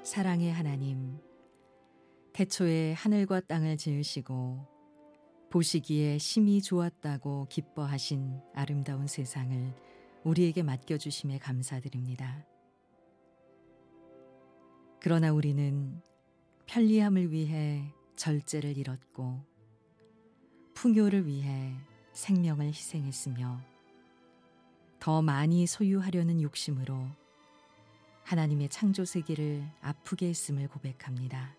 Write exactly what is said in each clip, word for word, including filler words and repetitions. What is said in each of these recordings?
사랑의 하나님, 태초에 하늘과 땅을 지으시고 보시기에 심히 좋았다고 기뻐하신 아름다운 세상을 우리에게 맡겨주심에 감사드립니다. 그러나 우리는 편리함을 위해 절제를 잃었고 풍요를 위해 생명을 희생했으며 더 많이 소유하려는 욕심으로 하나님의 창조 세계를 아프게 했음을 고백합니다.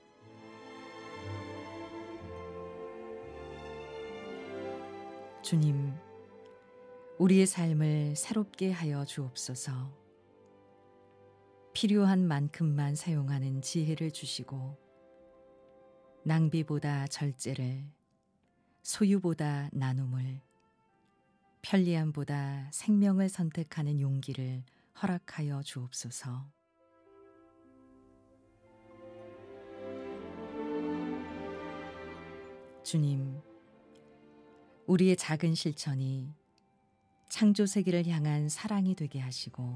주님, 우리의 삶을 새롭게 하여 주옵소서. 필요한 만큼만 사용하는 지혜를 주시고 낭비보다 절제를, 소유보다 나눔을, 편리함보다 생명을 선택하는 용기를 허락하여 주옵소서. 주님, 우리의 작은 실천이 창조 세계를 향한 사랑이 되게 하시고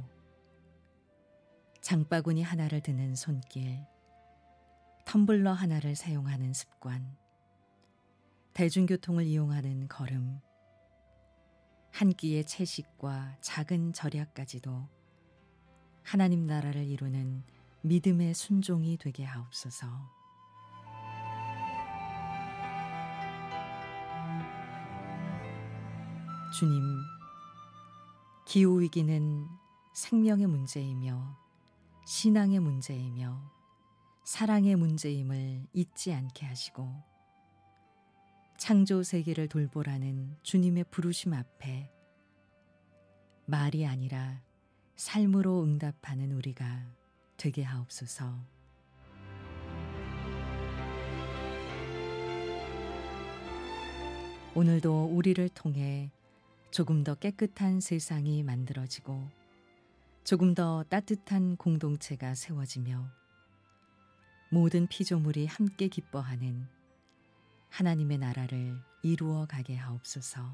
장바구니 하나를 드는 손길, 텀블러 하나를 사용하는 습관, 대중교통을 이용하는 걸음, 한 끼의 채식과 작은 절약까지도 하나님 나라를 이루는 믿음의 순종이 되게 하옵소서. 주님, 기후위기는 생명의 문제이며 신앙의 문제이며 사랑의 문제임을 잊지 않게 하시고 창조 세계를 돌보라는 주님의 부르심 앞에 말이 아니라 삶으로 응답하는 우리가 되게 하옵소서. 오늘도 우리를 통해 조금 더 깨끗한 세상이 만들어지고 조금 더 따뜻한 공동체가 세워지며 모든 피조물이 함께 기뻐하는 하나님의 나라를 이루어 가게 하옵소서.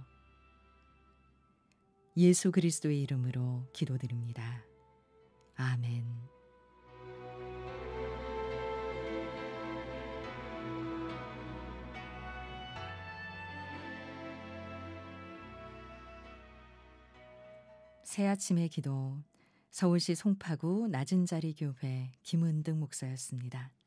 예수 그리스도의 이름으로 기도드립니다. 아멘. 새아침의 기도, 서울시 송파구 낮은자리 교회 김은득 목사였습니다.